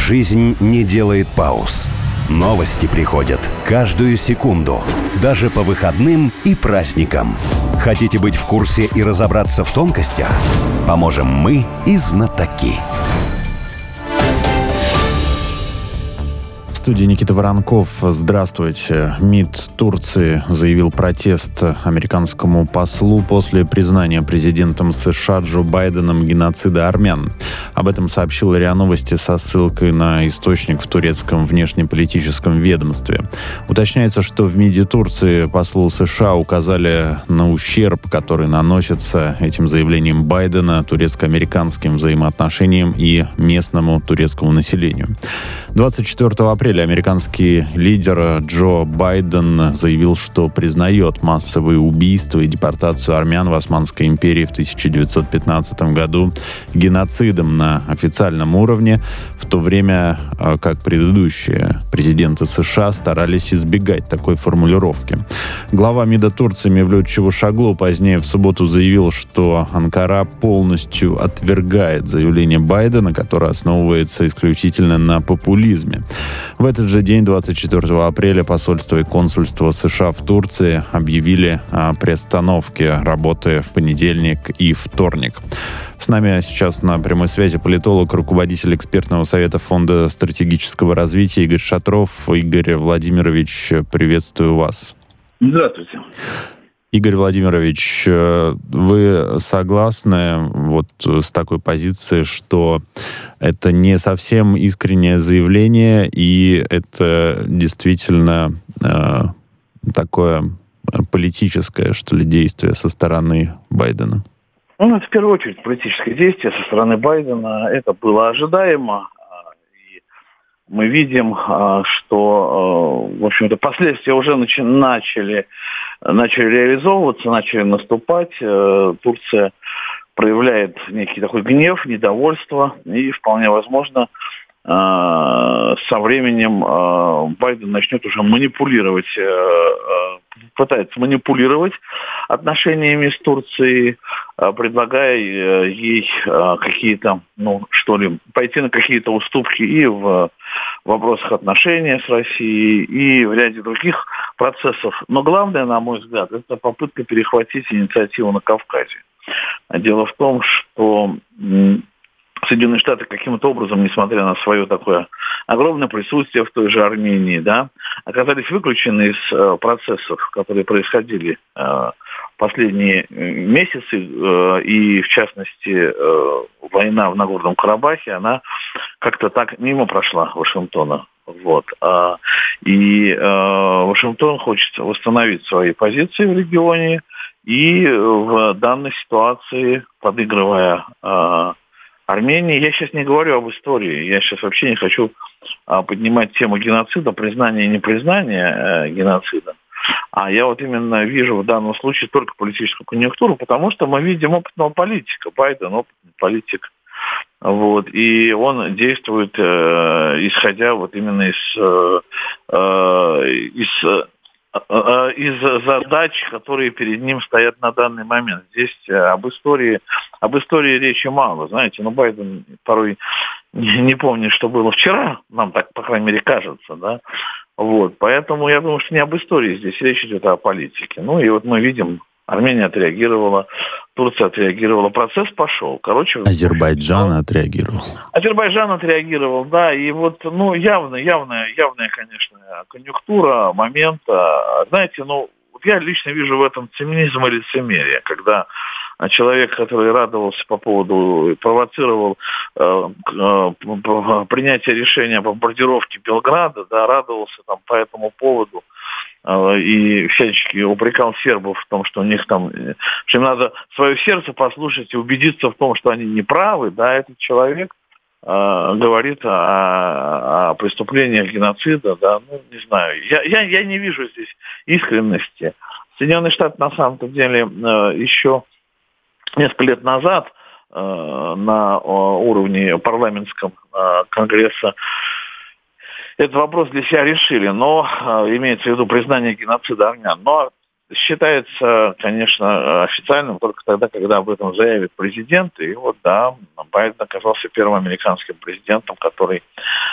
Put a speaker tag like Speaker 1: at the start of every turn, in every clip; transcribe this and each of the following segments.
Speaker 1: Жизнь не делает пауз. Новости приходят каждую секунду, даже по выходным и праздникам. Хотите быть в курсе и разобраться в тонкостях? Поможем мы и знатоки.
Speaker 2: В студии Никита Воронков. Здравствуйте. МИД Турции заявил протест американскому послу после признания президентом США Джо Байденом геноцида армян. Об этом сообщил РИА Новости со ссылкой на источник в турецком внешнеполитическом ведомстве. Уточняется, что в МИДе Турции послу США указали на ущерб, который наносится этим заявлением Байдена турецко-американским взаимоотношениям и местному турецкому населению. 24 апреля американский лидер Джо Байден заявил, что признает массовые убийства и депортацию армян в Османской империи в 1915 году геноцидом на официальном уровне, в то время как предыдущие президенты США старались избегать такой формулировки. Глава МИДа Турции Мевлют Чавушоглу позднее в субботу заявил, что Анкара полностью отвергает заявление Байдена, которое основывается исключительно на популизме. В этот же день, 24 апреля, посольство и консульство США в Турции объявили о приостановке работы в понедельник и вторник. С нами сейчас на прямой связи политолог, руководитель экспертного совета Фонда стратегического развития Игорь Шатров. Игорь Владимирович, приветствую вас.
Speaker 3: Здравствуйте.
Speaker 2: Игорь Владимирович, вы согласны вот с такой позицией, что это не совсем искреннее заявление, и это действительно такое политическое, что ли, действие со стороны Байдена?
Speaker 3: Ну, это в первую очередь политическое действие со стороны Байдена. Это было ожидаемо. И мы видим, что, в общем-то, последствия уже начали реализовываться, начали наступать. Турция проявляет некий такой гнев, недовольство, и вполне возможно, со временем Байден начнет уже пытается манипулировать отношениями с Турцией, предлагая ей какие-то, пойти на какие-то уступки и в вопросах отношений с Россией, и в ряде других процессов. Но главное, на мой взгляд, это попытка перехватить инициативу на Кавказе. Дело в том, что Соединенные Штаты каким-то образом, несмотря на свое такое огромное присутствие в той же Армении, оказались выключены из процессов, которые происходили последние месяцы, и в частности война в Нагорном Карабахе, она как-то так мимо прошла Вашингтона. И Вашингтон хочет восстановить свои позиции в регионе, и в данной ситуации, подыгрывая Армении, я сейчас не говорю об истории, я сейчас вообще не хочу поднимать тему геноцида, признания и непризнания геноцида, а я вот именно вижу в данном случае только политическую конъюнктуру, потому что мы видим опытного политика, Байден опытный политик, и он действует исходя вот именно из задач, которые перед ним стоят на данный момент. Здесь об истории речи мало. Знаете, Байден порой не помнит, что было вчера, нам так, по крайней мере, кажется, Поэтому я думаю, что не об истории здесь речь идет, а о политике. И вот мы видим, Армения отреагировала, Турция отреагировала, процесс пошел.
Speaker 2: Азербайджан отреагировал.
Speaker 3: Азербайджан отреагировал, да, и явная, конечно, конъюнктура момента. Знаете, я лично вижу в этом цинизм и лицемерие, когда человек, который радовался по поводу, провоцировал принятие решения о бомбардировке Белграда, радовался по этому поводу и всячески упрекал сербов в том, что у них что им надо свое сердце послушать и убедиться в том, что они не правы, этот человек говорит о преступлениях геноцида, не знаю. Я не вижу здесь искренности. Соединенные Штаты на самом-то деле еще несколько лет назад на уровне парламентском Конгресса этот вопрос для себя решили, но имеется в виду признание геноцида армян. Но считается, конечно, официальным только тогда, когда об этом заявит президент. И Байден оказался первым американским президентом, который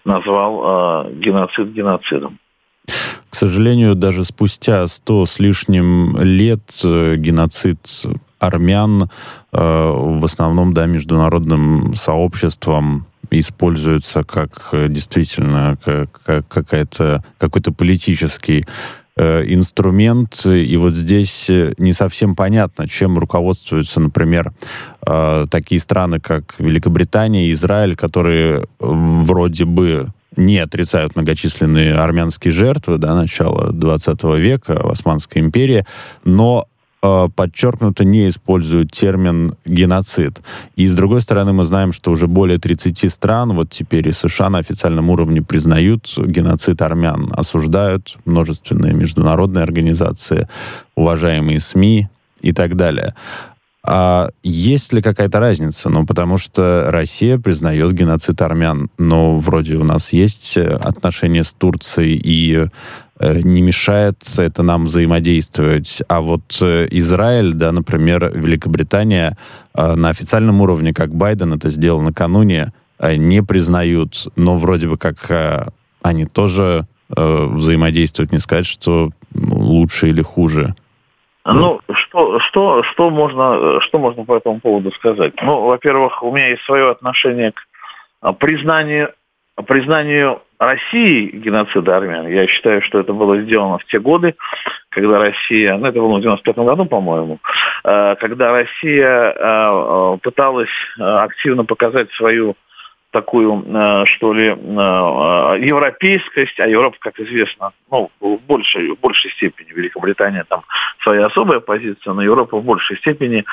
Speaker 3: назвал геноцид геноцидом.
Speaker 2: К сожалению, даже спустя 100 с лишним лет геноцид армян в основном, да, международным сообществом используется как действительно какой-то политический инструмент. И вот здесь не совсем понятно, чем руководствуются, например, такие страны, как Великобритания и Израиль, которые вроде бы не отрицают многочисленные армянские жертвы, да, начала 20 века в Османской империи, но подчеркнуто не используют термин «геноцид». И, с другой стороны, мы знаем, что уже более 30 стран, вот теперь и США на официальном уровне признают геноцид армян, осуждают множественные международные организации, уважаемые СМИ и так далее. А есть ли какая-то разница? Ну, потому что Россия признает геноцид армян, но вроде у нас есть отношения с Турцией, и не мешает это нам взаимодействовать. А вот Израиль, да, например, Великобритания на официальном уровне, как Байден это сделал накануне, не признают, но вроде бы как они тоже взаимодействуют, не сказать, что лучше или хуже.
Speaker 3: Ну, что можно по этому поводу сказать? Ну, во-первых, у меня есть свое отношение к признанию России геноцида армян. Я считаю, что это было сделано в те годы, когда Россия, это было в 95-м году, по-моему, когда Россия пыталась активно показать свою такую, что ли, европейскость, а Европа, как известно, в большей степени, Великобритания там своя особая позиция, но Европа в большей степени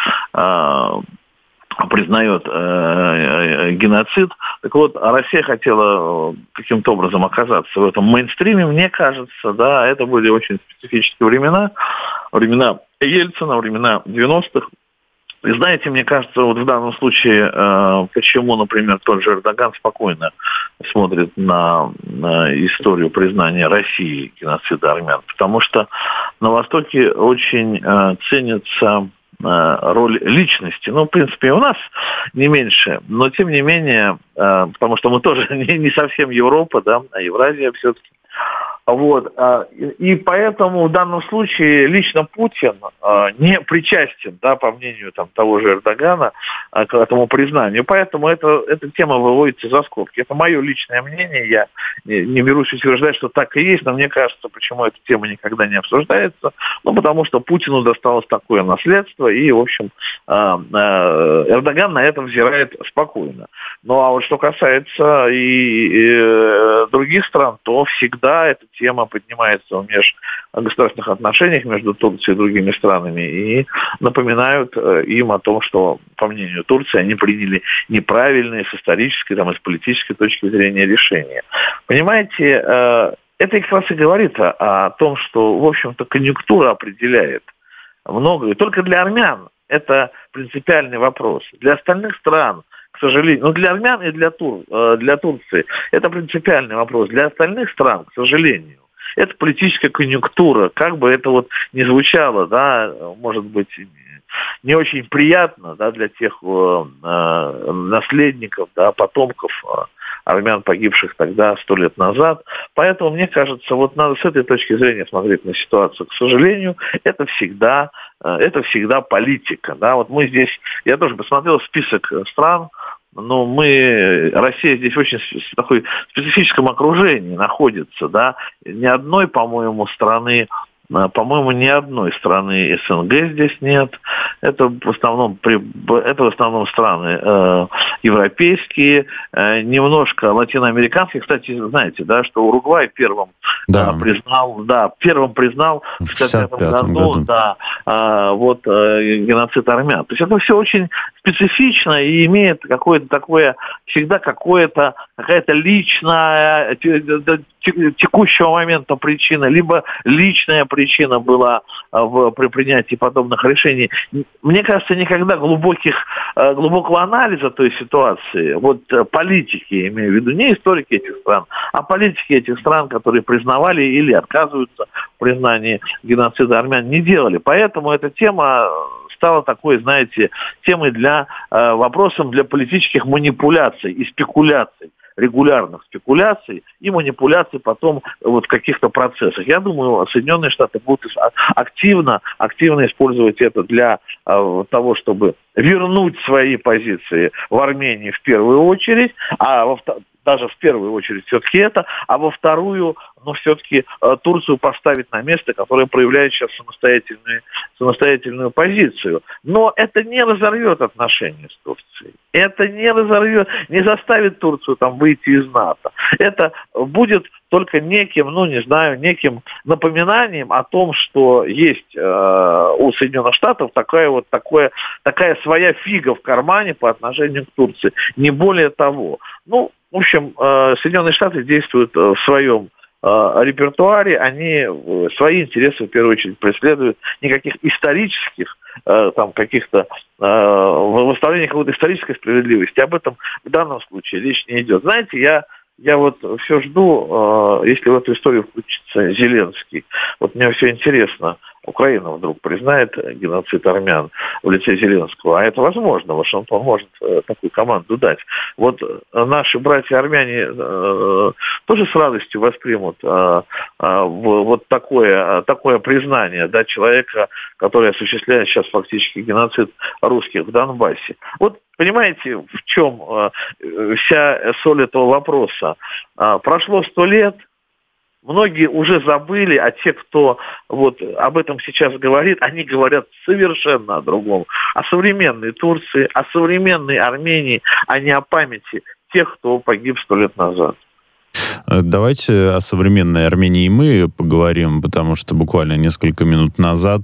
Speaker 3: признает геноцид. Так вот, Россия хотела каким-то образом оказаться в этом мейнстриме, мне кажется, да, это были очень специфические времена Ельцина, времена 90-х. И знаете, мне кажется, вот в данном случае, почему, например, тот же Эрдоган спокойно смотрит на историю признания России геноцида армян, потому что на Востоке очень ценится роль личности. В принципе, у нас не меньше, но тем не менее, потому что мы тоже не совсем Европа, да, а Евразия все-таки. Вот. И поэтому в данном случае лично Путин не причастен, да, по мнению того же Эрдогана, к этому признанию. Поэтому эта тема выводится за скобки. Это мое личное мнение. Я не берусь утверждать, что так и есть, но мне кажется, почему эта тема никогда не обсуждается. Потому что Путину досталось такое наследство, и, в общем, Эрдоган на это взирает спокойно. Ну, а вот что касается и других стран, то всегда эта тема поднимается в межгосударственных отношениях между Турцией и другими странами и напоминают им о том, что, по мнению Турции, они приняли неправильные с исторической, и с политической точки зрения решения. Понимаете, это как раз и говорит о том, что, в общем-то, конъюнктура определяет многое. Только для армян это принципиальный вопрос. Для остальных стран, к сожалению, для армян и для Турции это принципиальный вопрос. Для остальных стран, к сожалению, это политическая конъюнктура. Как бы это ни звучало, да, может быть, не очень приятно, да, для тех наследников, да, потомков армян, погибших тогда 100 лет назад. Поэтому, мне кажется, надо с этой точки зрения смотреть на ситуацию. К сожалению, это всегда политика. Да. Мы здесь, я тоже посмотрел список стран, но Россия здесь в очень такой специфическом окружении находится, да, ни одной, по-моему, страны СНГ здесь нет. Это в основном страны европейские, немножко латиноамериканские. Кстати, знаете, да, что Уругвай первым признал в 1965 году геноцид армян. То есть это все очень специфично и имеет всегда какая-то личная, текущего момента причина, либо личная причина была при принятии подобных решений. Мне кажется, никогда глубокого анализа той ситуации, политики, я имею в виду, не историки этих стран, а политики этих стран, которые признавали или отказываются в признании геноцида армян, не делали. Поэтому эта тема стала такой, знаете, темой вопросом для политических манипуляций и спекуляций. регулярных спекуляций и манипуляций потом вот в каких-то процессах. Я думаю, Соединенные Штаты будут активно использовать это для того, чтобы вернуть свои позиции в Армении в первую очередь, даже в первую очередь все-таки это, а во вторую, все-таки Турцию поставить на место, которое проявляет сейчас самостоятельную позицию. Но это не разорвет отношения с Турцией. Это не заставит Турцию выйти из НАТО. Это будет только неким напоминанием о том, что есть у Соединенных Штатов такая своя фига в кармане по отношению к Турции. Не более того. В общем, Соединенные Штаты действуют в своем репертуаре, они свои интересы в первую очередь преследуют, никаких исторических каких-то выставления какой-то исторической справедливости. Об этом в данном случае речь не идет. Знаете, я все жду, если в эту историю включится Зеленский. Мне все интересно. Украина вдруг признает геноцид армян в лице Зеленского, а это возможно. Вашингтон может такую команду дать. Наши братья-армяне тоже с радостью воспримут такое признание человека, который осуществляет сейчас фактически геноцид русских в Донбассе. Понимаете, в чем вся соль этого вопроса? Прошло 100 лет, многие уже забыли, а те, кто об этом сейчас говорит, они говорят совершенно о другом. О современной Турции, о современной Армении, а не о памяти тех, кто погиб 100 лет назад.
Speaker 2: Давайте о современной Армении мы поговорим, потому что буквально несколько минут назад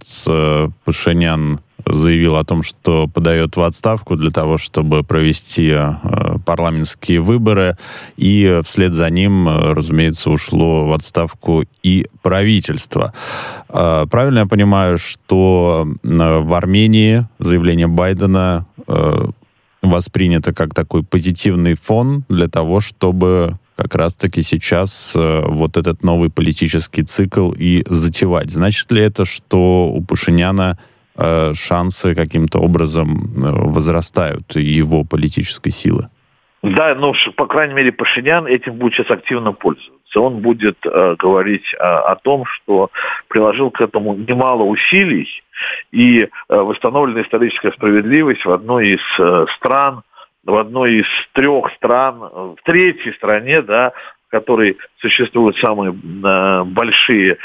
Speaker 2: Пашинян заявил о том, что подает в отставку для того, чтобы провести парламентские выборы, и вслед за ним, разумеется, ушло в отставку и правительство. Правильно я понимаю, что в Армении заявление Байдена воспринято как такой позитивный фон для того, чтобы как раз-таки сейчас этот новый политический цикл и затевать? Значит ли это, что у Пашиняна шансы каким-то образом возрастают его политической силы?
Speaker 3: Да, по крайней мере, Пашинян этим будет сейчас активно пользоваться. Он будет говорить о том, что приложил к этому немало усилий, и восстановлена историческая справедливость в одной из стран, в одной из 3 стран, в 3-й стране, в которой существуют самые большие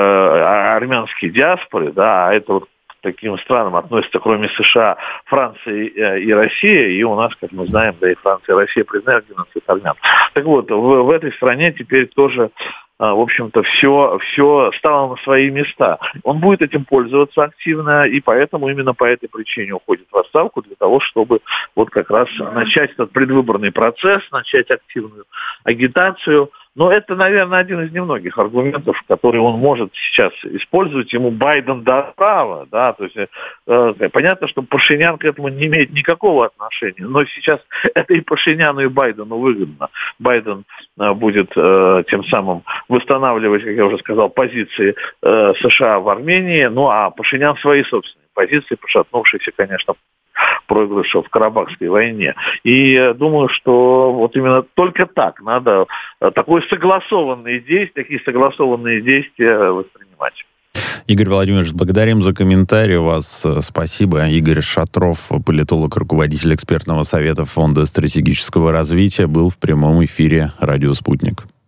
Speaker 3: армянские диаспоры, а это к таким странам относятся, кроме США, Франция и Россия, и у нас, как мы знаем, и Франция, и Россия признают геноцид армян. Так в этой стране теперь тоже, в общем-то, все стало на свои места. Он будет этим пользоваться активно, и поэтому именно по этой причине уходит в отставку, для того, чтобы как раз начать этот предвыборный процесс, начать активную агитацию. Но это, наверное, один из немногих аргументов, которые он может сейчас использовать. Ему Байден даст право, то есть понятно, что Пашинян к этому не имеет никакого отношения, но сейчас это и Пашиняну, и Байдену выгодно. Байден будет тем самым восстанавливать, как я уже сказал, позиции США в Армении, а Пашинян свои собственные позиции, пошатнувшиеся, конечно, проигрыша в Карабахской войне. И думаю, что именно только так надо такие согласованные действия воспринимать.
Speaker 2: Игорь Владимирович, благодарим за комментарий. У вас спасибо. Игорь Шатров, политолог, руководитель экспертного совета Фонда стратегического развития, был в прямом эфире «Радио Спутник».